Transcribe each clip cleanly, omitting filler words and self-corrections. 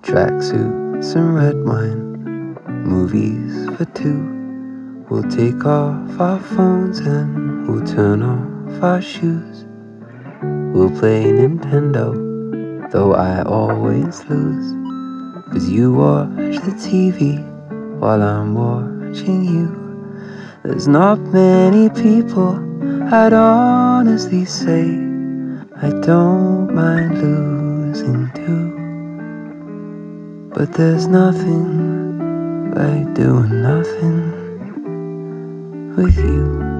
Tracksuits and red wine, movies for two. We'll take off our phones and we'll turn off our shoes. We'll play Nintendo, though I always lose. 'Cause you watch the TV while I'm watching you. There's not many people I'd honestly say I don't mind losing too. But there's nothing like doing nothing with you.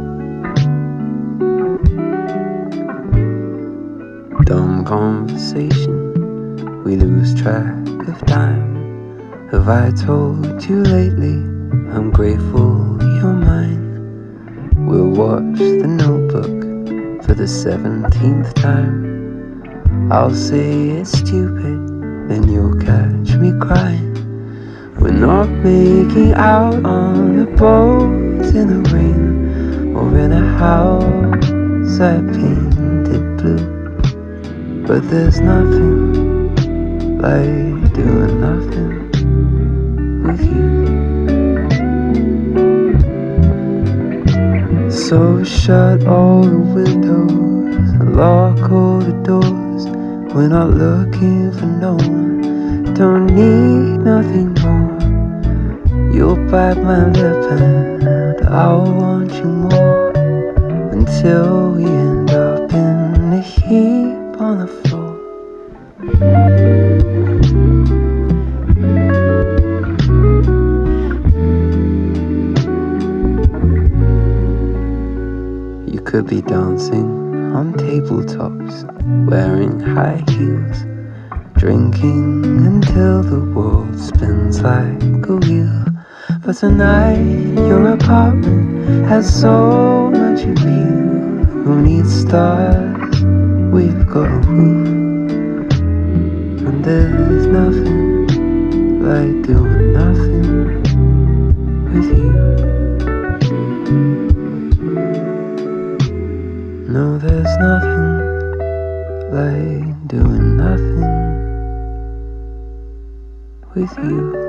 Dumb conversation, we lose track of time. Have I told you lately I'm grateful you're mine? We'll watch The Notebook for the 17th time. I'll say it's stupid, then you'll catch me crying. We're not making out on a boat in the rain, or in a house I painted blue. But there's nothing like doing nothing with you. So shut all the windows and lock all the doors. We're not looking for no one, don't need nothing more. You'll bite my lip and I'll want you more, until we end up in a heap on the floor. You could be dancing on tabletops, wearing high heels, drinking until the world spins like a wheel. But tonight your apartment has so much appeal. Who needs stars? We've got a roof. And there's nothing like doing nothing with you. No, there's nothing like doing nothing with you.